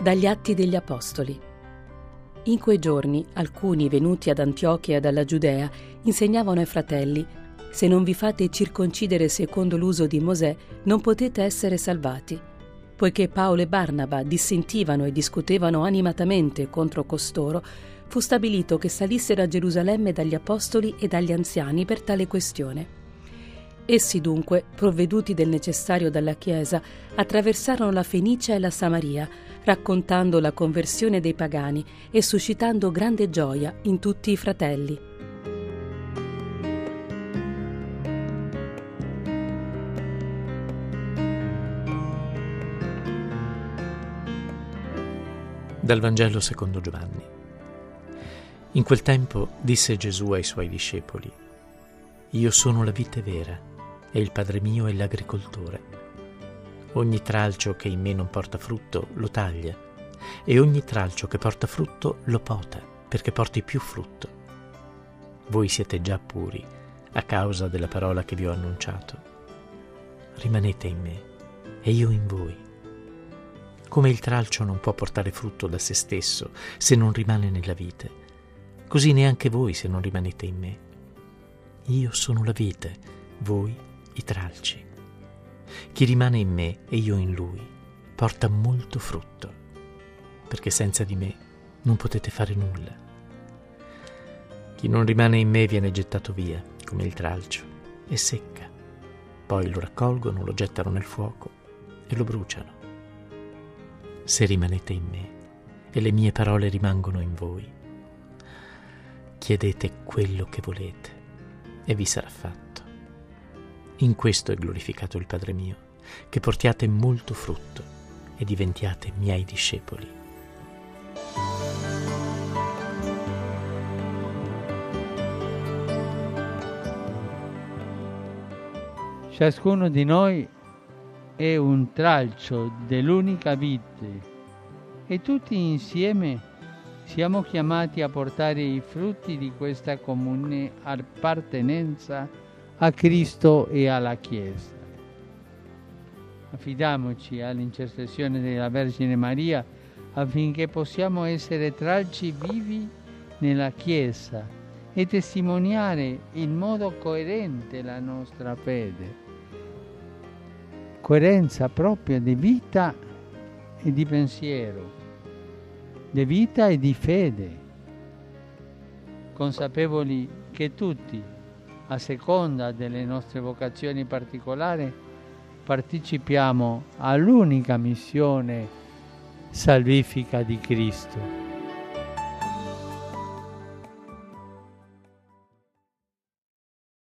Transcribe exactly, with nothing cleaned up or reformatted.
Dagli Atti degli Apostoli. In quei giorni alcuni venuti ad Antiochia dalla Giudea insegnavano ai fratelli: se non vi fate circoncidere secondo l'uso di Mosè, non potete essere salvati. Poiché Paolo e Barnaba dissentivano e discutevano animatamente contro costoro, fu stabilito che salissero a Gerusalemme dagli apostoli e dagli anziani per tale questione. Essi dunque, provveduti del necessario dalla Chiesa, attraversarono la Fenicia e la Samaria, raccontando la conversione dei pagani e suscitando grande gioia in tutti i fratelli. Dal Vangelo secondo Giovanni. In quel tempo disse Gesù ai suoi discepoli: Io sono la vite vera, e il Padre mio è l'agricoltore. Ogni tralcio che in me non porta frutto lo taglia, e ogni tralcio che porta frutto lo pota, perché porti più frutto. Voi siete già puri a causa della parola che vi ho annunciato. Rimanete in me, e io in voi. Come il tralcio non può portare frutto da se stesso se non rimane nella vite, così neanche voi se non rimanete in me. Io sono la vite, voi i tralci. Chi rimane in me e io in lui porta molto frutto, perché senza di me non potete fare nulla. Chi non rimane in me viene gettato via, come il tralcio, e secca. Poi lo raccolgono, lo gettano nel fuoco e lo bruciano. Se rimanete in me e le mie parole rimangono in voi, chiedete quello che volete e vi sarà fatto. In questo è glorificato il Padre mio, che portiate molto frutto e diventiate miei discepoli. Ciascuno di noi è un tralcio dell'unica vite e tutti insieme siamo chiamati a portare i frutti di questa comune appartenenza a Cristo e alla Chiesa. Affidiamoci all'intercessione della Vergine Maria affinché possiamo essere tralci vivi nella Chiesa e testimoniare in modo coerente la nostra fede. Coerenza propria di vita e di pensiero, di vita e di fede, consapevoli che tutti, a seconda delle nostre vocazioni particolari, partecipiamo all'unica missione salvifica di Cristo.